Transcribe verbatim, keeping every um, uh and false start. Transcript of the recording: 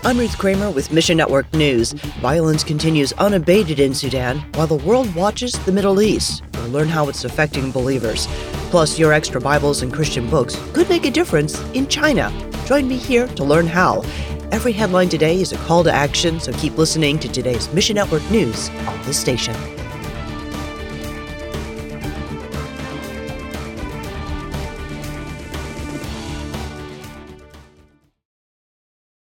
I'm Ruth Kramer with Mission Network News. Violence continues unabated in Sudan while the world watches the Middle East. We'll learn how it's affecting believers. Plus, your extra Bibles and Christian books could make a difference in China. Join me here to learn how. Every headline today is a call to action, so keep listening to today's Mission Network News on this station.